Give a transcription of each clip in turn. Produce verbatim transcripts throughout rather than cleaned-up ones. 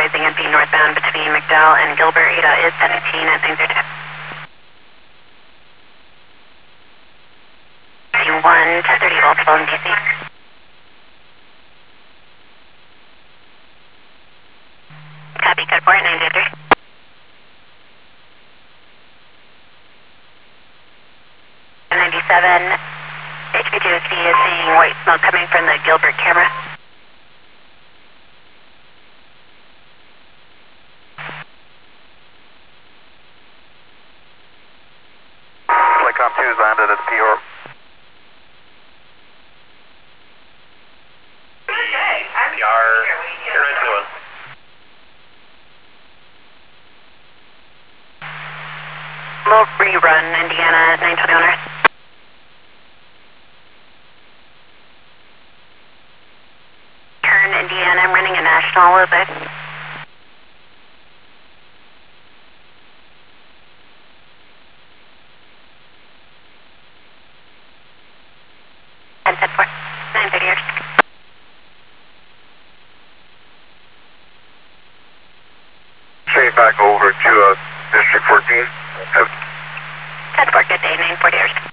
advising N P northbound between McDowell and Gilbert. A D A is seventeen at nine zero two. one ten thirty Old in D C. Copy, code four nine zero three. ninety-seven, H P two C is seeing white smoke coming from the Gilbert camera. Flightcom two is landed at P O. P R, you're right to us. We'll rerun Indiana nine twenty-one Earth. Turn Indiana, I'm running a national loop. ten ten four, nine thirty Earth. Straight back over to uh, District fourteen. ten four, good day, nine forty Earth.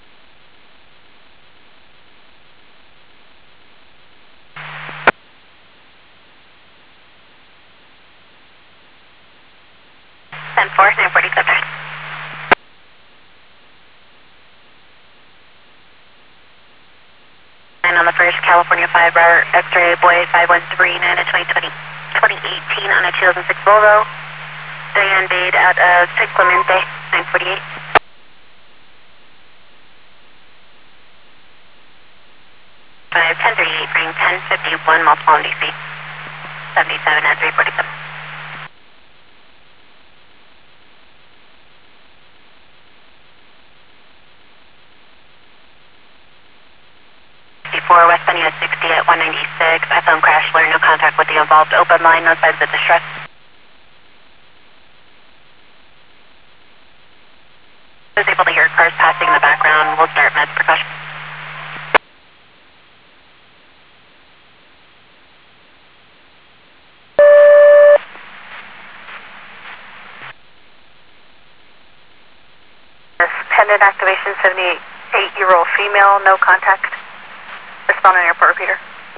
ten four, nine forty, accept Earth. And on the first California five bar X-ray boy five one three nine at twenty twenty, twenty eighteen on a two thousand six Volvo. Diane Bade out of San Clemente, nine forty-eight. five ten thirty-eight, bring ten fifty-one, multiple in D C. seventy-seven at three forty-seven. sixty-four, westbound U S sixty at one ninety-six, iPhone crash alert, no contact with the involved open line, no signs of distress. I was able to hear cars passing in the background, we'll start med precaution. Pendant activation, seventy-eight-year-old female, no contact. Respond on airport repeater.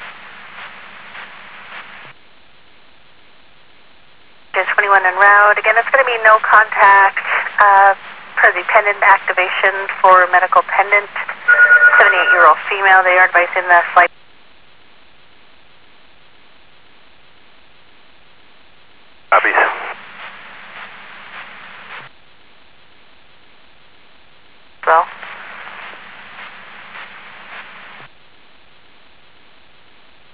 twenty-one en route. Again, it's going to be no contact uh, for the pendant activation for medical pendant. seventy-eight-year-old female, they are advising the flight. Copies.